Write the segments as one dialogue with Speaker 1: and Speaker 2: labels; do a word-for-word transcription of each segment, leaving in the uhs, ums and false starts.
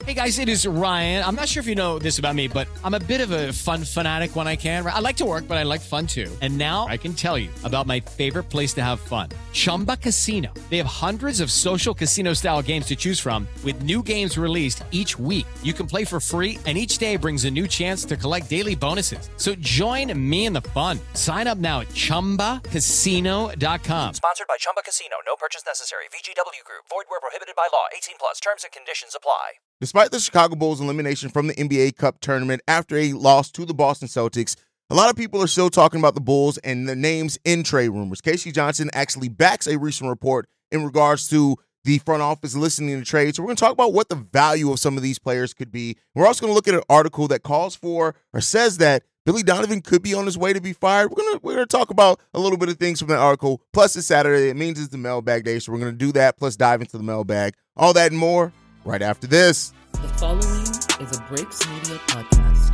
Speaker 1: Hey guys, it is Ryan. I'm not sure if you know this about me, but I'm a bit of a fun fanatic when I can. I like to work, but I like fun too. And now I can tell you about my favorite place to have fun. Chumba Casino. They have hundreds of social casino style games to choose from with new games released each week. You can play for free and each day brings a new chance to collect daily bonuses. So join me in the fun. Sign up now at chumba casino dot com.
Speaker 2: Sponsored by Chumba Casino. No purchase necessary. V G W Group. Void where prohibited by law. eighteen plus. Terms and conditions apply.
Speaker 3: Despite the Chicago Bulls' elimination from the N B A Cup tournament after a loss to the Boston Celtics, a lot of people are still talking about the Bulls and their names in trade rumors. K C Johnson actually backs a recent report in regards to the front office listening to trades. So we're going to talk about what the value of some of these players could be. We're also going to look at an article that calls for or says that Billy Donovan could be on his way to be fired. We're going to we're going to talk about a little bit of things from that article. Plus, it's Saturday. It means it's the mailbag day, so we're going to do that, plus dive into the mailbag. All that and more right after this.
Speaker 4: The following is a Breaks Media podcast.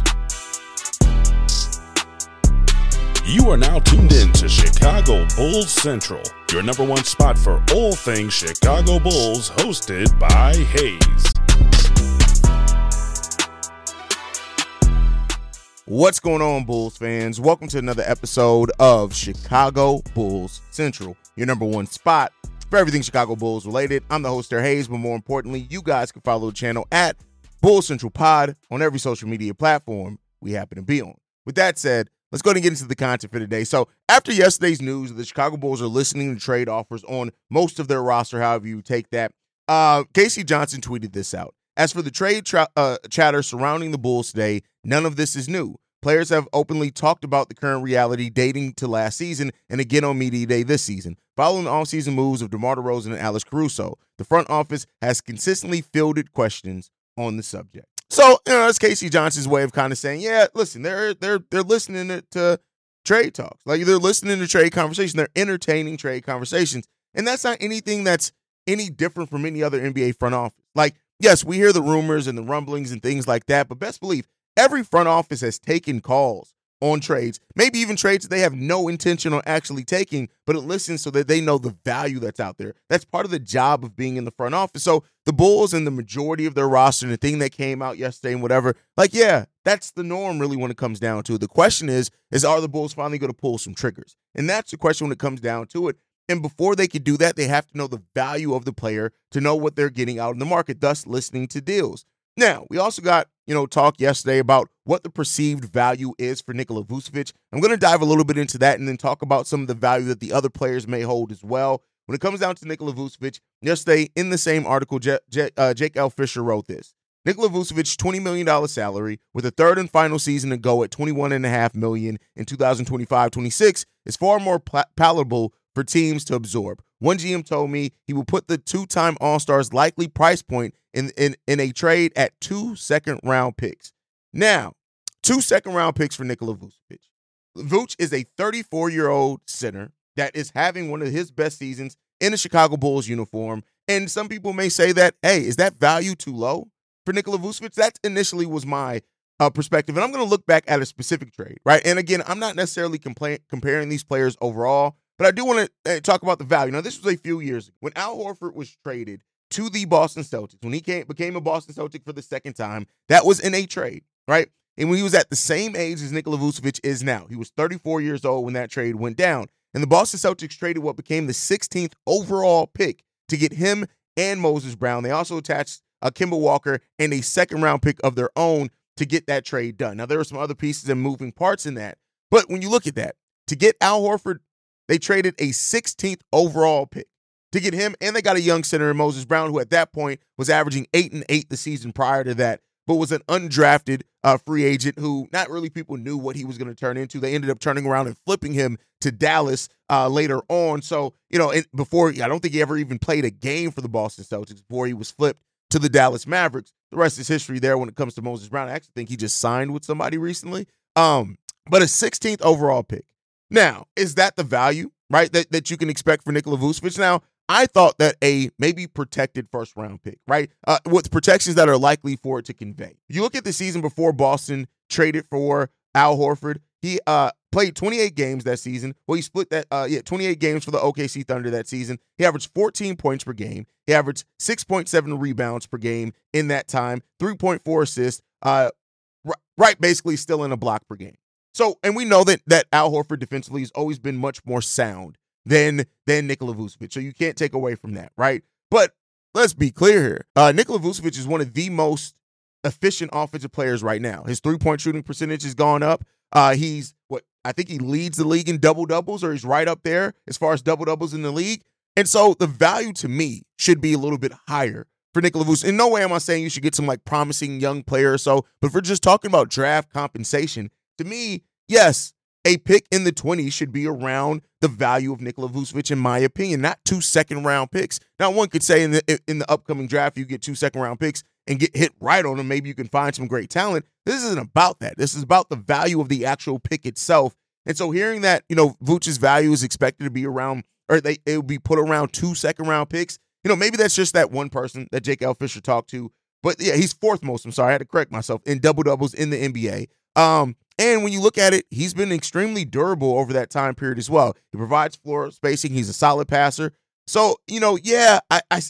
Speaker 5: You are now tuned in to Chicago Bulls Central, your number one spot for all things Chicago Bulls, hosted by Hayes.
Speaker 3: What's going on, Bulls fans? Welcome to another episode of Chicago Bulls Central, your number one spot for everything Chicago Bulls related. I'm the host there, Hayes, but more importantly, you guys can follow the channel at Bulls Central Pod on every social media platform we happen to be on. With that said, let's go ahead and get into the content for today. So after yesterday's news, the Chicago Bulls are listening to trade offers on most of their roster, however you take that. Uh, K C Johnson tweeted this out. As for the trade tra- uh, chatter surrounding the Bulls today, none of this is new. Players have openly talked about the current reality dating to last season and again on media day this season. Following the offseason moves of DeMar DeRozan and Alex Caruso, the front office has consistently fielded questions on the subject. So, you know, that's K C Johnson's way of kind of saying, yeah, listen, they're they're they're listening to, to trade talks. Like, they're listening to trade conversations. They're entertaining trade conversations. And that's not anything that's any different from any other N B A front office. Like, yes, we hear the rumors and the rumblings and things like that, but best believe every front office has taken calls on trades, maybe even trades that they have no intention on actually taking, but it listens so that they know the value that's out there. That's part of the job of being in the front office. So the Bulls and the majority of their roster and the thing that came out yesterday and whatever, like, yeah, that's the norm really when it comes down to it. The question is, is are the Bulls finally going to pull some triggers? And that's the question when it comes down to it. And before they could do that, they have to know the value of the player to know what they're getting out in the market, thus listening to deals. Now, we also got, you know, talk yesterday about what the perceived value is for Nikola Vucevic. I'm going to dive a little bit into that and then talk about some of the value that the other players may hold as well. When it comes down to Nikola Vucevic, yesterday in the same article, J- J- uh, Jake L. Fisher wrote this. Nikola Vucevic's twenty million dollars salary with a third and final season to go at twenty-one point five million dollars in two thousand twenty-five twenty-six is far more pal- palatable for teams to absorb. One G M told me he will put the two-time All-Star's likely price point in, in, in a trade at two second-round picks. Now, two second-round picks for Nikola Vucevic. Vuce is a thirty-four-year-old center that is having one of his best seasons in a Chicago Bulls uniform. And some people may say that, hey, is that value too low for Nikola Vucevic? That initially was my uh, perspective. And I'm going to look back at a specific trade, right? And again, I'm not necessarily compla- comparing these players overall, but I do want to uh, talk about the value. Now, this was a few years ago when Al Horford was traded to the Boston Celtics. When he came, became a Boston Celtic for the second time, that was in a trade, right? And when he was at the same age as Nikola Vucevic is now, he was thirty-four years old when that trade went down. And the Boston Celtics traded what became the sixteenth overall pick to get him and Moses Brown. They also attached a Kemba Walker and a second-round pick of their own to get that trade done. Now, there were some other pieces and moving parts in that. But when you look at that, to get Al Horford, they traded a sixteenth overall pick to get him, and they got a young center in Moses Brown, who at that point was averaging eight and eight the season prior to that, but was an undrafted uh, free agent who not really people knew what he was going to turn into. They ended up turning around and flipping him to Dallas uh, later on. So, you know, it, before, I don't think he ever even played a game for the Boston Celtics before he was flipped to the Dallas Mavericks. The rest is history there when it comes to Moses Brown. I actually think he just signed with somebody recently. Um, but a sixteenth overall pick. Now, is that the value, right, that, that you can expect for Nikola Vucevic? Now, I thought that a maybe protected first round pick, right, uh, with protections that are likely for it to convey. You look at the season before Boston traded for Al Horford, he uh, played twenty-eight games that season. Well, he split that, uh, yeah, twenty-eight games for the O K C Thunder that season. He averaged fourteen points per game. He averaged six point seven rebounds per game in that time, three point four assists, uh, right, basically still in a block per game. So, and we know that that Al Horford defensively has always been much more sound than, than Nikola Vucevic. So you can't take away from that, right? But let's be clear here. Uh, Nikola Vucevic is one of the most efficient offensive players right now. His three-point shooting percentage has gone up. Uh, he's, what, I think he leads the league in double-doubles, or he's right up there as far as double-doubles in the league. And so the value to me should be a little bit higher for Nikola Vucevic. In no way am I saying you should get some like promising young player or so, but if we're just talking about draft compensation, to me, yes, a pick in the twenties should be around the value of Nikola Vucevic, in my opinion, not two second-round picks. Now, one could say in the in the upcoming draft, you get two second-round picks and get hit right on them. Maybe you can find some great talent. This isn't about that. This is about the value of the actual pick itself. And so hearing that, you know, Vucevic's value is expected to be around, or they it will be put around two second-round picks, you know, maybe that's just that one person that Jake L. Fisher talked to. But, yeah, he's fourth most, I'm sorry, I had to correct myself, in double-doubles in the N B A. Um, and when you look at it, he's been extremely durable over that time period as well. He provides floor spacing. He's a solid passer. So, you know, yeah, I I,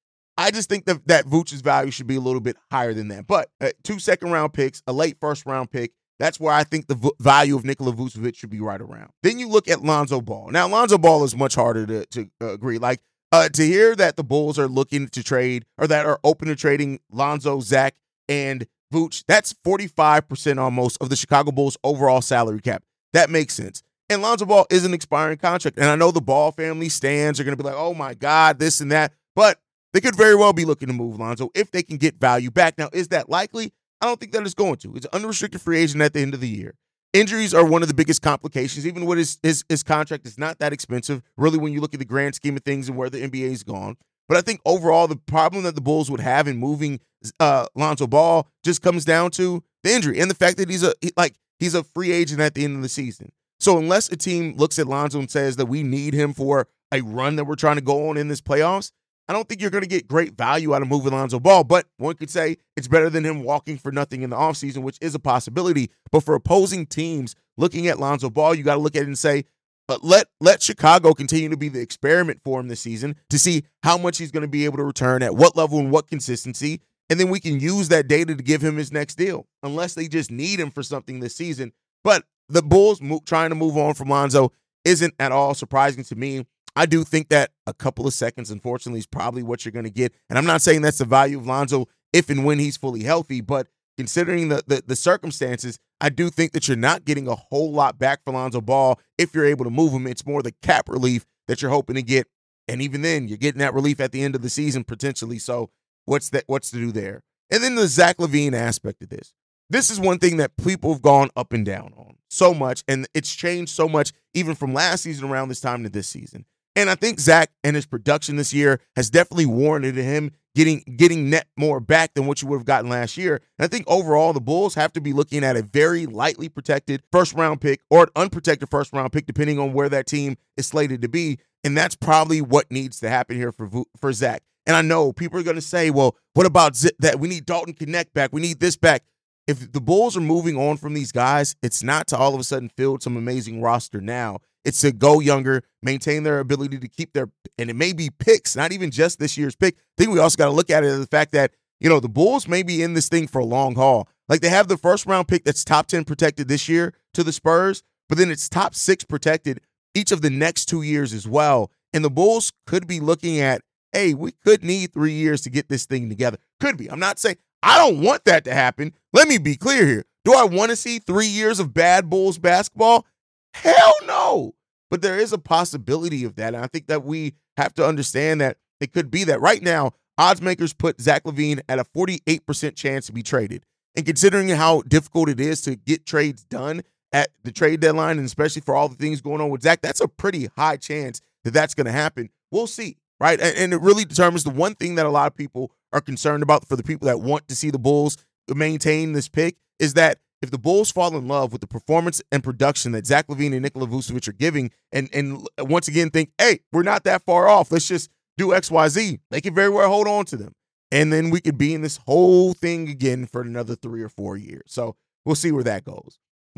Speaker 3: I just think that, that Vucevic's value should be a little bit higher than that. But uh, two second-round picks, a late first-round pick, that's where I think the v- value of Nikola Vucevic should be right around. Then you look at Lonzo Ball. Now, Lonzo Ball is much harder to, to uh, agree. Like, uh, to hear that the Bulls are looking to trade, or that are open to trading Lonzo, Zach, and Vooch, that's forty-five percent almost of the Chicago Bulls' overall salary cap. That makes sense. And Lonzo Ball is an expiring contract. And I know the Ball family stands are going to be like, oh, my God, this and that. But they could very well be looking to move Lonzo if they can get value back. Now, is that likely? I don't think that it's going to. It's an unrestricted free agent at the end of the year. Injuries are one of the biggest complications, even with his, his, his contract is not that expensive, really, when you look at the grand scheme of things and where the N B A's gone. But I think overall, the problem that the Bulls would have in moving uh, Lonzo Ball just comes down to the injury and the fact that he's a he, like he's a free agent at the end of the season. So unless a team looks at Lonzo and says that we need him for a run that we're trying to go on in this playoffs, I don't think you're going to get great value out of moving Lonzo Ball. But one could say it's better than him walking for nothing in the offseason, which is a possibility. But for opposing teams looking at Lonzo Ball, you got to look at it and say, But let let Chicago continue to be the experiment for him this season to see how much he's going to be able to return, at what level and what consistency, and then we can use that data to give him his next deal, unless they just need him for something this season. But the Bulls mo- trying to move on from Lonzo isn't at all surprising to me. I do think that a couple of seconds, unfortunately, is probably what you're going to get. And I'm not saying that's the value of Lonzo if and when he's fully healthy, but considering the, the the circumstances, I do think that you're not getting a whole lot back for Lonzo Ball if you're able to move him. It's more the cap relief that you're hoping to get. And even then, you're getting that relief at the end of the season potentially. So what's that? What's to do there? And then the Zach LaVine aspect of this. This is one thing that people have gone up and down on so much, and it's changed so much even from last season around this time to this season. And I think Zach and his production this year has definitely warranted him getting getting net more back than what you would have gotten last year. And I think overall the Bulls have to be looking at a very lightly protected first-round pick or an unprotected first-round pick, depending on where that team is slated to be. And that's probably what needs to happen here for for Zach. And I know people are going to say, well, what about Z- that? We need Dalton Knecht back. We need this back. If the Bulls are moving on from these guys, it's not to all of a sudden field some amazing roster now. It's to go younger, maintain their ability to keep their, and it may be picks, not even just this year's pick. I think we also got to look at it as the fact that, you know, the Bulls may be in this thing for a long haul. Like they have the first round pick that's top ten protected this year to the Spurs, but then it's top six protected each of the next two years as well. And the Bulls could be looking at, hey, we could need three years to get this thing together. Could be. I'm not saying, I don't want that to happen. Let me be clear here. Do I want to see three years of bad Bulls basketball? Hell no. But there is a possibility of that. And I think that we have to understand that it could be that. Right now, odds makers put Zach LaVine at a forty-eight percent chance to be traded. And considering how difficult it is to get trades done at the trade deadline, and especially for all the things going on with Zach, that's a pretty high chance that that's going to happen. We'll see, right? And, and it really determines the one thing that a lot of people are concerned about for the people that want to see the Bulls maintain this pick is that if the Bulls fall in love with the performance and production that Zach LaVine and Nikola Vucevic are giving, and, and once again think, hey, we're not that far off, let's just do X Y Z, they can very well hold on to them. And then we could be in this whole thing again for another three or four years. So we'll see where that goes.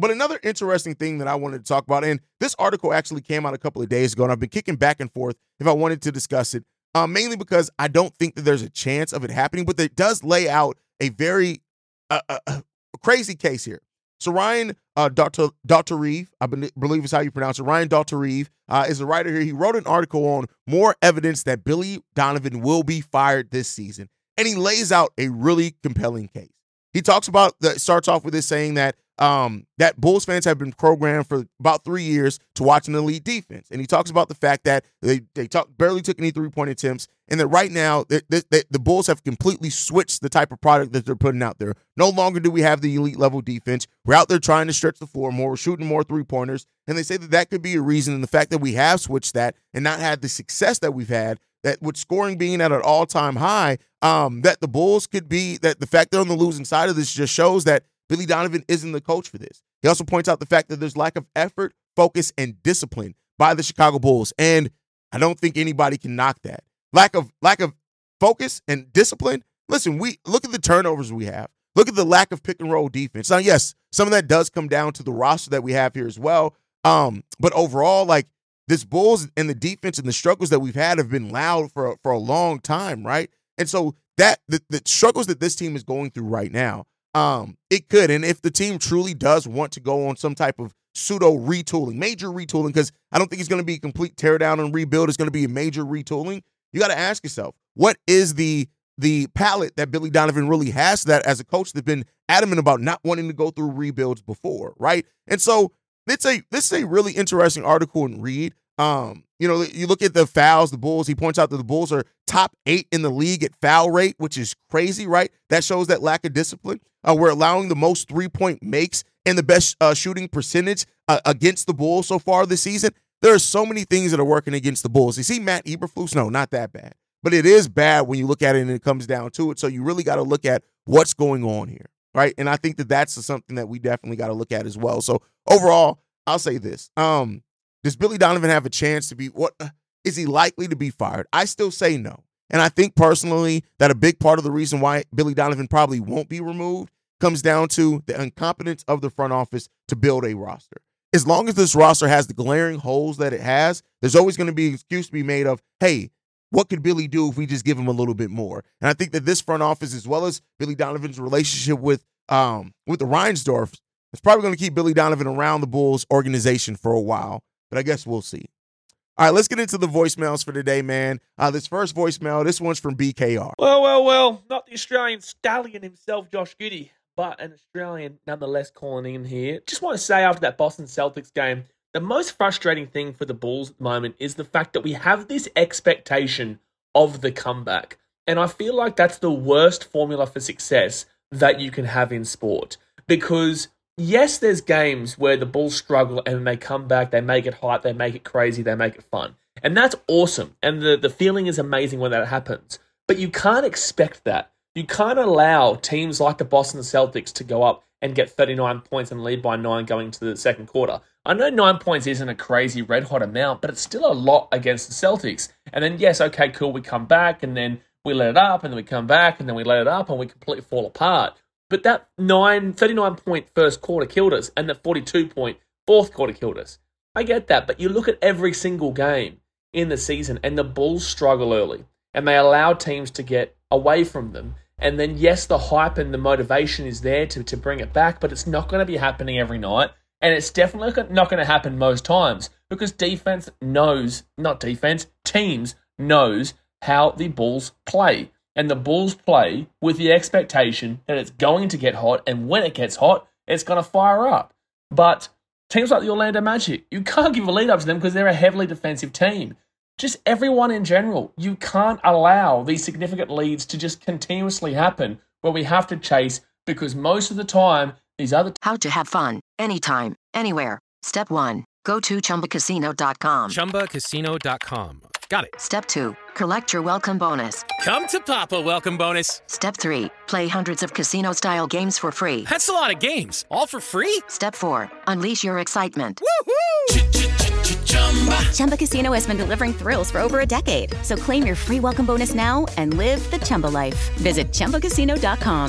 Speaker 3: but another interesting thing that I wanted to talk about, and this article actually came out a couple of days ago, and I've been kicking back and forth if I wanted to discuss it, uh, mainly because I don't think that there's a chance of it happening, but it does lay out a very uh, uh, uh, crazy case here. So Ryan uh, Doctor Daltrey, I believe is how you pronounce it, Ryan Daltrey uh, is a writer here. He wrote an article on more evidence that Billy Donovan will be fired this season, and he lays out a really compelling case. He talks about, the, starts off with this saying that um, that Bulls fans have been programmed for about three years to watch an elite defense. And he talks about the fact that they they talk, barely took any three-point attempts, and that right now they, they, they, the Bulls have completely switched the type of product that they're putting out there. No longer do we have the elite level defense. We're out there trying to stretch the floor more. We're shooting more three-pointers. And they say that that could be a reason, and the fact that we have switched that and not had the success that we've had, that with scoring being at an all-time high, um, that the Bulls could be, that the fact they're on the losing side of this just shows that Billy Donovan isn't the coach for this. He also points out the fact that there's lack of effort, focus, and discipline by the Chicago Bulls, and I don't think anybody can knock that. Lack of lack of focus and discipline. Listen, we look at the turnovers we have. Look at the lack of pick and roll defense. Now, yes, some of that does come down to the roster that we have here as well. Um, but overall, like, this Bulls and the defense and the struggles that we've had have been loud for for a long time, right? And so that the, the struggles that this team is going through right now, um, it could, and if the team truly does want to go on some type of pseudo retooling, major retooling, because I don't think it's going to be a complete teardown and rebuild. It's going to be a major retooling. You got to ask yourself, what is the the palette that Billy Donovan really has that as a coach that's been adamant about not wanting to go through rebuilds before, right? And so it's a this is a really interesting article and read. Um, you know, you look at the fouls, the Bulls, he points out that the Bulls are top eight in the league at foul rate, which is crazy, right? That shows that lack of discipline. Uh, we're allowing the most three-point makes and the best uh, shooting percentage uh, against the Bulls so far this season. There are so many things that are working against the Bulls. You see Matt Eberflus? No, not that bad. But it is bad when you look at it and it comes down to it. So you really got to look at what's going on here, right? And I think that that's something that we definitely got to look at as well. So overall, I'll say this. Um, Does Billy Donovan have a chance to be, what is he likely to be fired? I still say no. And I think personally that a big part of the reason why Billy Donovan probably won't be removed comes down to the incompetence of the front office to build a roster. As long as this roster has the glaring holes that it has, there's always going to be an excuse to be made of, hey, what could Billy do if we just give him a little bit more? And I think that this front office, as well as Billy Donovan's relationship with um, with the Reinsdorf, is probably going to keep Billy Donovan around the Bulls organization for a while. But I guess we'll see. All right, let's get into the voicemails for today, man. Uh, this first voicemail, this one's from B K R.
Speaker 6: Well, well, well, not the Australian stallion himself, Josh Giddey, but an Australian nonetheless calling in here. Just want to say after that Boston Celtics game, the most frustrating thing for the Bulls at the moment is the fact that we have this expectation of the comeback. And I feel like that's the worst formula for success that you can have in sport. Because yes, there's games where the Bulls struggle and they come back, they make it hype, they make it crazy, they make it fun. And that's awesome. And the, the feeling is amazing when that happens. But you can't expect that. You can't allow teams like the Boston Celtics to go up and get thirty-nine points and lead by nine going into the second quarter. I know nine points isn't a crazy red-hot amount, but it's still a lot against the Celtics. And then, yes, okay, cool, we come back, and then we let it up, and then we come back, and then we let it up, and we completely fall apart. But that nine, thirty-nine point first quarter killed us, and the forty-two point fourth quarter killed us. I get that, but you look at every single game in the season, and the Bulls struggle early, and they allow teams to get away from them. And then, yes, the hype and the motivation is there to, to bring it back, but it's not going to be happening every night, and it's definitely not going to happen most times, because defense knows, not defense, teams knows how the Bulls play. And the Bulls play with the expectation that it's going to get hot, and when it gets hot, it's going to fire up. But teams like the Orlando Magic, you can't give a lead up to them because they're a heavily defensive team. Just everyone in general, you can't allow these significant leads to just continuously happen where we have to chase, because most of the time, these other...
Speaker 7: How to have fun, anytime, anywhere. Step one, go to Chumba Casino dot com.
Speaker 8: Chumba Casino dot com. Got it.
Speaker 7: Step two, collect your welcome bonus.
Speaker 8: Come to Papa welcome bonus.
Speaker 7: Step three, play hundreds of casino-style games for free.
Speaker 8: That's a lot of games. All for free?
Speaker 7: Step four, unleash your excitement.
Speaker 8: Woohoo!
Speaker 9: Chumba Casino has been delivering thrills for over a decade. So claim your free welcome bonus now and live the Chumba life. Visit Chumba Casino dot com.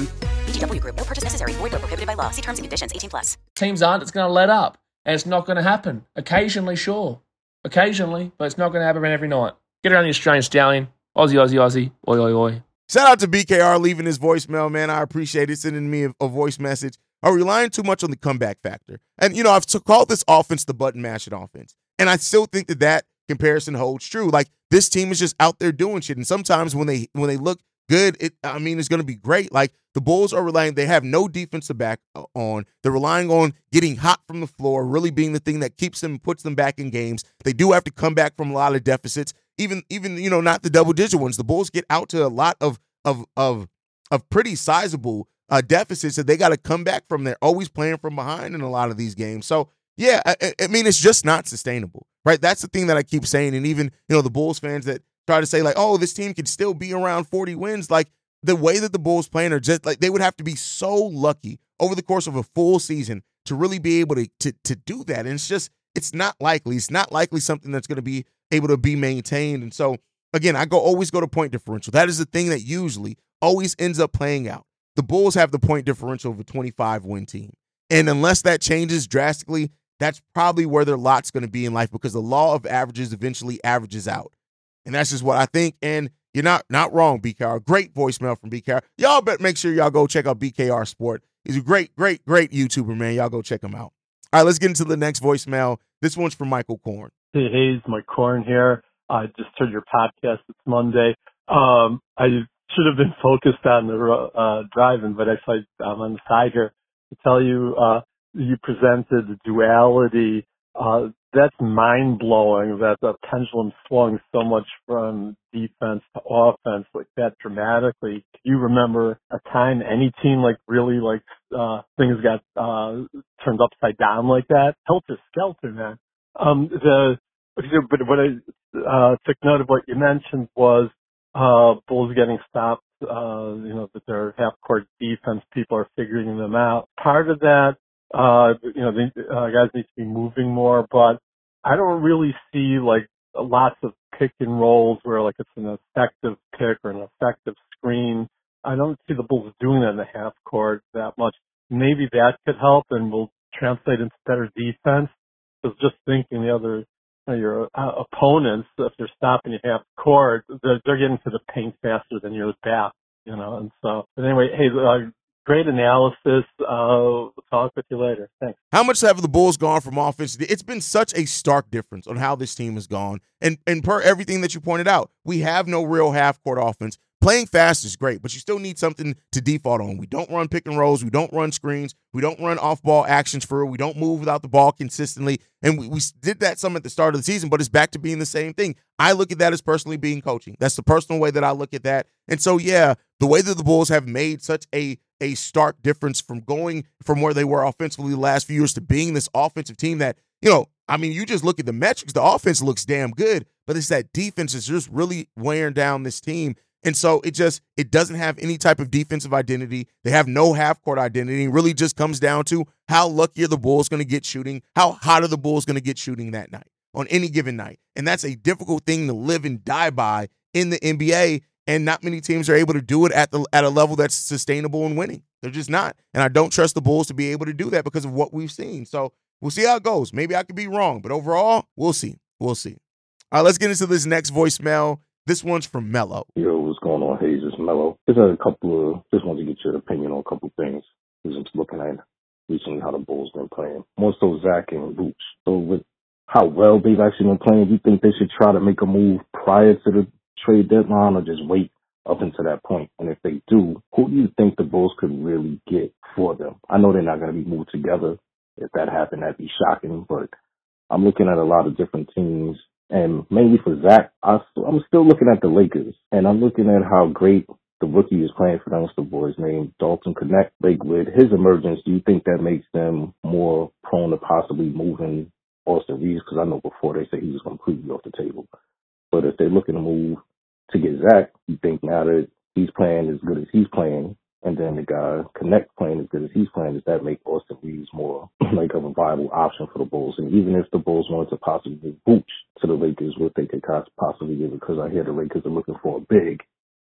Speaker 9: V G W Group. No purchase necessary. Void where prohibited by law. See terms and conditions. eighteen plus.
Speaker 6: Teams aren't, it's going to let up. And it's not going to happen. Occasionally, sure. Occasionally, but it's not going to happen every night. Get around the Australian Stallion. Aussie, Aussie, Aussie. Oi, oi, oi.
Speaker 3: Shout out to B K R leaving his voicemail, man. I appreciate it, sending me a, a voice message. Are relying too much on the comeback factor. And, you know, I've t- called this offense the button mashing offense. And I still think that that comparison holds true. Like, this team is just out there doing shit. And sometimes when they when they look good, it I mean, it's going to be great. Like, the Bulls are relying, they have no defense to back on. They're relying on getting hot from the floor, really being the thing that keeps them, puts them back in games. They do have to come back from a lot of deficits. Even, even you know, not the double-digit ones. The Bulls get out to a lot of of of of pretty sizable uh, deficits that they got to come back from. They're always playing from behind in a lot of these games. So, yeah, I, I mean, it's just not sustainable, right? That's the thing that I keep saying. And even, you know, the Bulls fans that try to say, like, oh, this team can still be around forty wins, like, the way that the Bulls playing are just like, they would have to be so lucky over the course of a full season to really be able to to, to do that. And it's just, it's not likely. It's not likely something that's going to be able to be maintained. And so, again, I go always go to point differential. That is the thing that usually always ends up playing out. The Bulls have the point differential of a twenty-five win team. And unless that changes drastically, that's probably where their lot's going to be in life, because the law of averages eventually averages out. And that's just what I think. And you're not not wrong, B K R. Great voicemail from B K R. Y'all better make sure y'all go check out B K R Sport. He's a great, great, great YouTuber, man. Y'all go check him out. All right, let's get into the next voicemail. This one's from Michael Korn.
Speaker 10: Hey, Hayes, Mike Korn here. I just heard your podcast. It's Monday. Um, I should have been focused on the uh, driving, but actually I'm on the side here to tell you uh, you presented the duality. Uh, that's mind-blowing that the pendulum swung so much from defense to offense like that dramatically. Do you remember a time any team like really like uh, things got uh, turned upside down like that? Helter-skelter, man. Um, the But what I uh, took note of what you mentioned was uh, Bulls getting stopped, uh, you know, that their half-court defense, people are figuring them out. Part of that, uh, you know, the uh, guys need to be moving more, but I don't really see, like, lots of pick and rolls where, like, it's an effective pick or an effective screen. I don't see the Bulls doing that in the half-court that much. Maybe that could help and will translate into better defense. Because just thinking the other Uh, your uh, opponents, if they're stopping you half court, they're, they're getting to the paint faster than your back, you know. And so, but anyway, hey, uh, great analysis. Uh, we'll talk with you later. Thanks.
Speaker 3: How much have the Bulls gone from offense? It's been such a stark difference on how this team has gone. And and per everything that you pointed out, we have no real half-court offense. Playing fast is great, but you still need something to default on. We don't run pick and rolls. We don't run screens. We don't run off-ball actions for it. We don't move without the ball consistently. And we, we did that some at the start of the season, but it's back to being the same thing. I look at that as personally being coaching. That's the personal way that I look at that. And so, yeah, the way that the Bulls have made such a, a stark difference from going from where they were offensively the last few years to being this offensive team that, you know, I mean, you just look at the metrics. The offense looks damn good, but it's that defense is just really wearing down this team. And so it just, it doesn't have any type of defensive identity. They have no half-court identity. It really just comes down to how lucky are the Bulls going to get shooting, how hot are the Bulls going to get shooting that night, on any given night. And that's a difficult thing to live and die by in the N B A, and not many teams are able to do it at the at a level that's sustainable and winning. They're just not. And I don't trust the Bulls to be able to do that because of what we've seen. So we'll see how it goes. Maybe I could be wrong, but overall, we'll see. We'll see. All right, let's get into this next voicemail. This one's from Mello.
Speaker 11: Yo, what's going on, Hayes? It's Mello. Just had a couple of, just wanted to get your opinion on a couple of things. Because I'm just looking at recently how the Bulls been playing. More so Zach and Vooch. So with how well they've actually been playing, do you think they should try to make a move prior to the trade deadline or just wait up until that point? And if they do, who do you think the Bulls could really get for them? I know they're not going to be moved together. If that happened, that'd be shocking. But I'm looking at a lot of different teams. And mainly for Zach, I, I'm still looking at the Lakers. And I'm looking at how great the rookie is playing for them. What's the boy's name? Dalton Connect. Like, with his emergence, do you think that makes them more prone to possibly moving Austin Reeves? Because I know before they said he was completely off the table. But if they're looking to move to get Zach, you think now that he's playing as good as he's playing, and then the guy Connect playing as good as he's playing, does that make Austin Reeves more like of a viable option for the Bulls? And even if the Bulls wanted to possibly Vooch to the Lakers, what they could possibly give it, because I hear the Lakers are looking for a big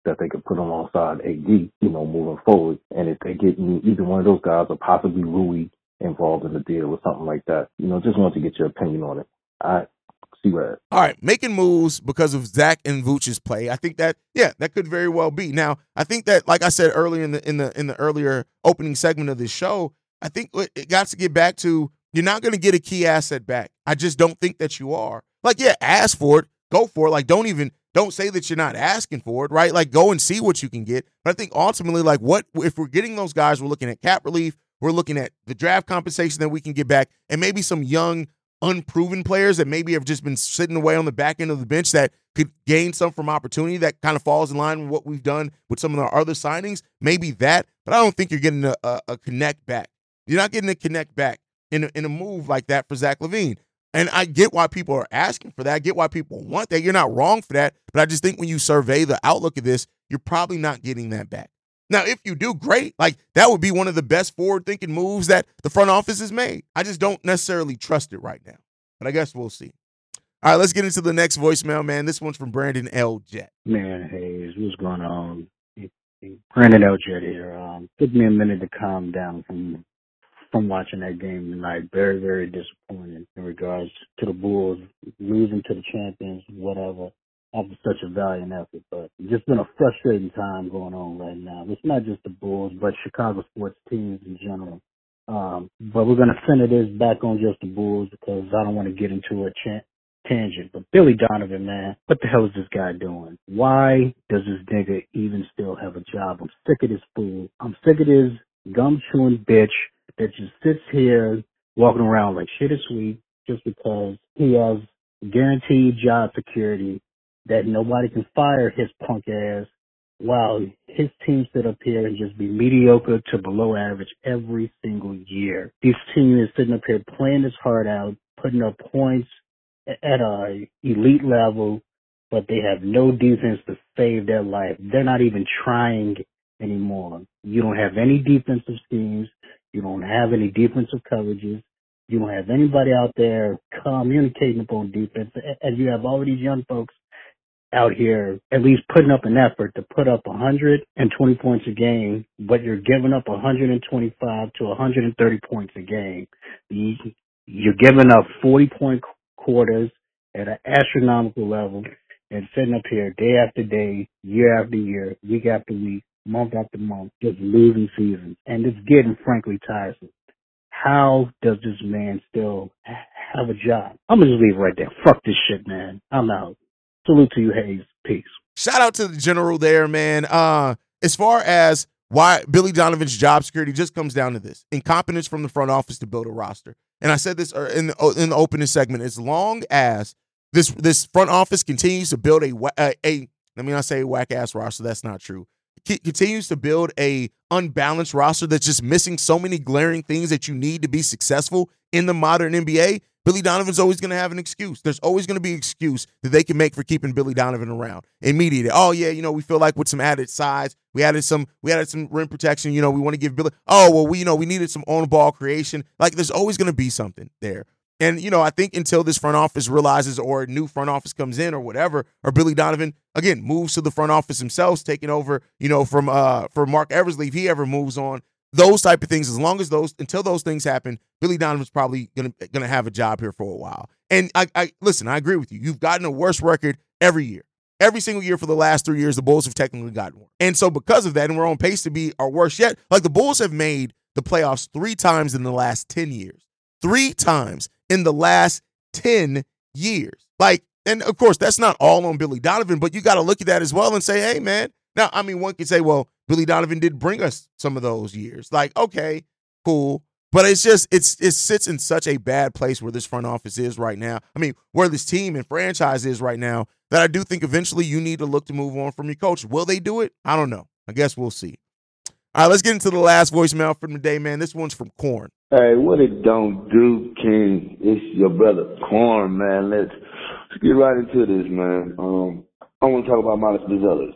Speaker 11: that they could put alongside A D, you know, moving forward. And if they get either one of those guys or possibly Rui involved in the deal or something like that, you know, just wanted to get your opinion on it. I see where.
Speaker 3: All right, making moves because of Zach and Vooch's play. I think that, yeah, that could very well be. Now, I think that, like I said earlier in the in the in the earlier opening segment of this show, I think it got to get back to, you're not going to get a key asset back. I just don't think that you are. Like, yeah, ask for it, go for it. Like, don't even don't say that you're not asking for it, right? Like, go and see what you can get. But I think ultimately, like, what if we're getting those guys? We're looking at cap relief. We're looking at the draft compensation that we can get back, and maybe some young, unproven players that maybe have just been sitting away on the back end of the bench that could gain some from opportunity that kind of falls in line with what we've done with some of our other signings. Maybe that, but I don't think you're getting a, a, a connect back. You're not getting a connect back in a, in a move like that for Zach LaVine. And I get why people are asking for that. I get why people want that. You're not wrong for that. But I just think when you survey the outlook of this, you're probably not getting that back. Now, if you do, great. Like, that would be one of the best forward-thinking moves that the front office has made. I just don't necessarily trust it right now. But I guess we'll see. All right, let's get into the next voicemail, man. This one's from Brandon L. Jet.
Speaker 12: Man, Hayes, what's going on? Brandon L. Jet here. Um, took me a minute to calm down from from watching that game tonight. Very, very disappointing in regards to the Bulls losing to the champions, whatever, after such a valiant effort. But it's just been a frustrating time going on right now. It's not just the Bulls, but Chicago sports teams in general. Um, but we're going to center this back on just the Bulls because I don't want to get into a cha- tangent. But Billy Donovan, man, what the hell is this guy doing? Why does this nigga even still have a job? I'm sick of this fool. I'm sick of this gum-chewing bitch that just sits here walking around like shit is sweet just because he has guaranteed job security that nobody can fire his punk ass while his team sit up here and just be mediocre to below average every single year. This team is sitting up here playing his heart out, putting up points at a elite level, but they have no defense to save their life. They're not even trying anymore. You don't have any defensive schemes. You don't have any defensive coverages. You don't have anybody out there communicating upon defense. And you have all these young folks out here at least putting up an effort to put up one hundred twenty points a game, but you're giving up one hundred twenty-five to one hundred thirty points a game. You're giving up forty-point quarters at an astronomical level and sitting up here day after day, year after year, week after week, month after month, just losing seasons. And it's getting, frankly, tiresome. How does this man still have a job? I'm going to just leave it right there. Fuck this shit, man. I'm out. Salute to you, Hayes. Peace.
Speaker 3: Shout out to the general there, man. Uh, as far as why Billy Donovan's job security just comes down to this: incompetence from the front office to build a roster. And I said this in the, in the opening segment: as long as this this front office continues to build a a, a let me not say a whack ass roster, that's not true. C- continues to build a unbalanced roster that's just missing so many glaring things that you need to be successful in the modern N B A. Billy Donovan's always going to have an excuse. There's always going to be an excuse that they can make for keeping Billy Donovan around. Immediately, oh yeah, you know, we feel like with some added size, we added some, we added some rim protection. You know, we want to give Billy. Oh well, we you know we needed some on ball creation. Like there's always going to be something there. And you know, I think until this front office realizes, or a new front office comes in, or whatever, or Billy Donovan again moves to the front office himself, taking over, you know, from uh from Mark Eversley if he ever moves on. Those type of things, as long as those, until those things happen, Billy Donovan's probably gonna gonna have a job here for a while. And I, I listen, I agree with you. You've gotten a worse record every year, every single year for the last three years. The Bulls have technically gotten one, and so because of that, and we're on pace to be our worst yet. Like the Bulls have made the playoffs three times in the last ten years, three times in the last ten years. Like, and of course, that's not all on Billy Donovan, but you got to look at that as well and say, hey, man. Now, I mean, one could say, well, Billy Donovan did bring us some of those years. Like, okay, cool. But it's just, it's it sits in such a bad place where this front office is right now. I mean, where this team and franchise is right now, that I do think eventually you need to look to move on from your coach. Will they do it? I don't know. I guess we'll see. All right, let's get into the last voicemail from the day, man. This one's from Corn.
Speaker 13: Hey, what it don't do, King? It's your brother Corn, man. Let's, let's get right into this, man. Um, I want to talk about Miles Bridges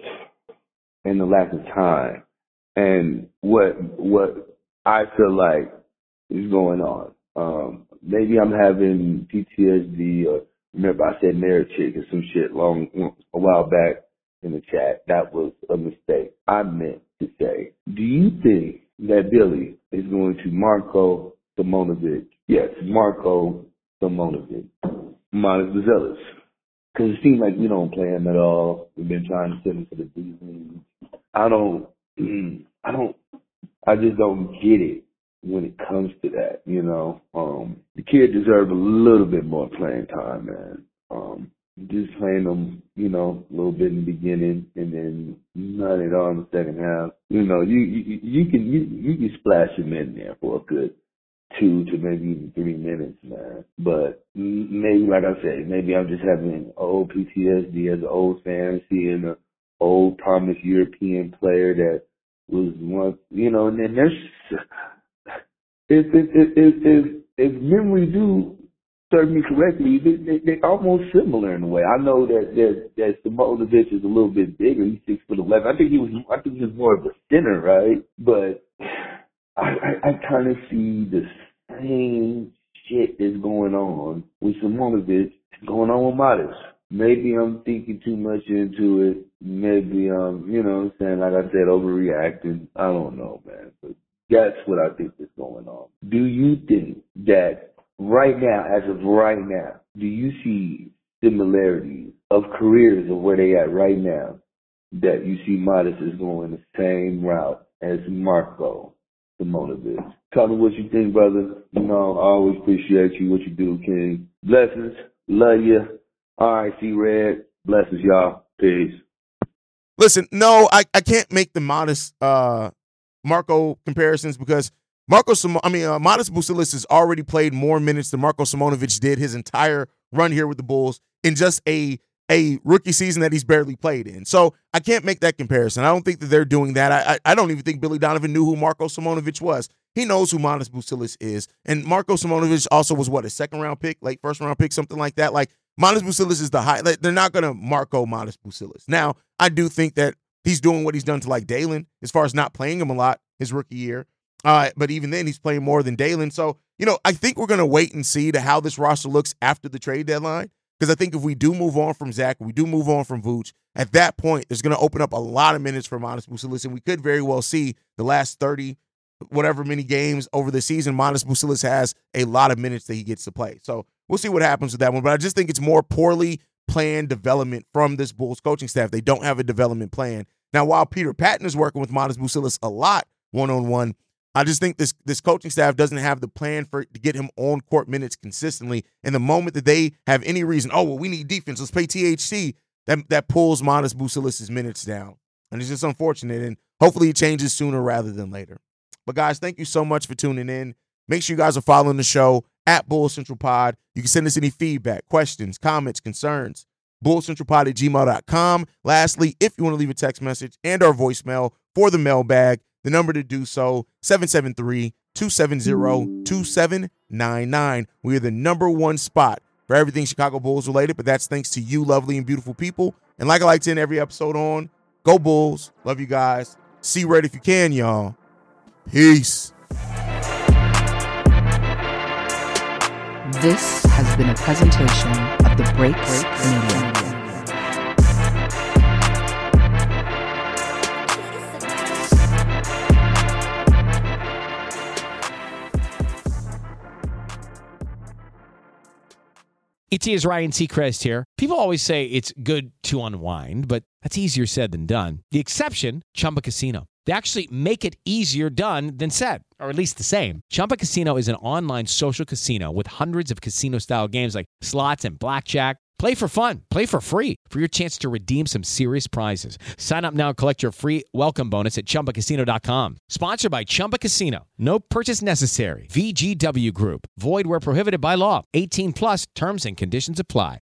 Speaker 13: and the lack of time and what what I feel like is going on. Um, maybe I'm having P T S D, or remember I said married chick or some shit long a while back. in the chat. That was a mistake. I meant to say, do you think that Billy is going to Marko Simonovic? Yes, Marko Simonovic. Matas Buzelis. Because it seems like we don't play him at all. We've been trying to send him to the D League. I don't, I don't, I just don't get it when it comes to that, you know. Um, the kid deserves a little bit more playing time, man. Um, just playing him, you know, a little bit in the beginning and then not at all in the second half. You know, you you, you can you, you can splash him in there for a good two to maybe even three minutes, man. But maybe, like I said, maybe I'm just having old P T S D as an old fan, seeing an old promised European player that was once, you know, and then there's, if, if, if, if, if, if memory do serve me correctly, they, they, they're almost similar in a way. I know that, that, that Simonovic is a little bit bigger. He's six foot eleven. I think he was, I think he was more of a center, right? But I, I, I kind of see the same shit that's going on with Simonovic going on with Matas. Maybe I'm thinking too much into it. Maybe I'm, you know what I'm saying, like I said, overreacting. I don't know, man. But that's what I think is going on. Do you think that right now, as of right now, do you see similarities of careers of where they at right now that you see Matas is going the same route as Marko Simonovic? Tell me what you think, brother. You know, I always appreciate you, what you do, King. Blessings. Love you. All right, C-Red. Blessings, y'all. Peace.
Speaker 3: Listen, no, I, I can't make the Matas uh, Marko comparisons because Marko Sim- I mean, uh, Matas Buzelis has already played more minutes than Marko Simonovic did his entire run here with the Bulls in just a a rookie season that he's barely played in. So I can't make that comparison. I don't think that they're doing that. I I, I don't even think Billy Donovan knew who Marko Simonovic was. He knows who Matas Buzelis is. And Marko Simonovic also was, what, a second-round pick, late first-round pick, something like that. Like, Matas Buzelis is the high. Like, they're not going to Marko Matas Buzelis. Now, I do think that he's doing what he's done to, like, Dalen as far as not playing him a lot his rookie year. Uh, but even then, he's playing more than Dalen. So, you know, I think we're going to wait and see to how this roster looks after the trade deadline. Because I think if we do move on from Zach, we do move on from Vooch, at that point, there's going to open up a lot of minutes for Matas Buzelis. And we could very well see the last thirty, whatever many games over the season, Matas Buzelis has a lot of minutes that he gets to play. So we'll see what happens with that one. But I just think it's more poorly planned development from this Bulls coaching staff. They don't have a development plan. Now, while Peter Patton is working with Matas Buzelis a lot one-on-one, I just think this this coaching staff doesn't have the plan for to get him on court minutes consistently. And the moment that they have any reason, oh, well, we need defense, let's play T H C, that, that pulls Matas Buzelis' minutes down. And it's just unfortunate. And hopefully it changes sooner rather than later. But, guys, thank you so much for tuning in. Make sure you guys are following the show at Bulls Central Pod. You can send us any feedback, questions, comments, concerns, bulls central pod at gmail dot com. Lastly, if you want to leave a text message and our voicemail for the mailbag, the number to do so, seven seven three, two seven zero, two seven nine nine. We are the number one spot for everything Chicago Bulls related, but that's thanks to you lovely and beautiful people. And like I like to end every episode on, go Bulls. Love you guys. See Red if you can, y'all. Peace.
Speaker 4: This has been a presentation of the Breaks Media.
Speaker 1: E T is Ryan Seacrest here. People always say it's good to unwind, but that's easier said than done. The exception, Chumba Casino. They actually make it easier done than said, or at least the same. Chumba Casino is an online social casino with hundreds of casino-style games like slots and blackjack. Play for fun. Play for free for your chance to redeem some serious prizes. Sign up now and collect your free welcome bonus at chumba casino dot com. Sponsored by Chumba Casino. No purchase necessary. V G W Group. Void where prohibited by law. eighteen plus terms and conditions apply.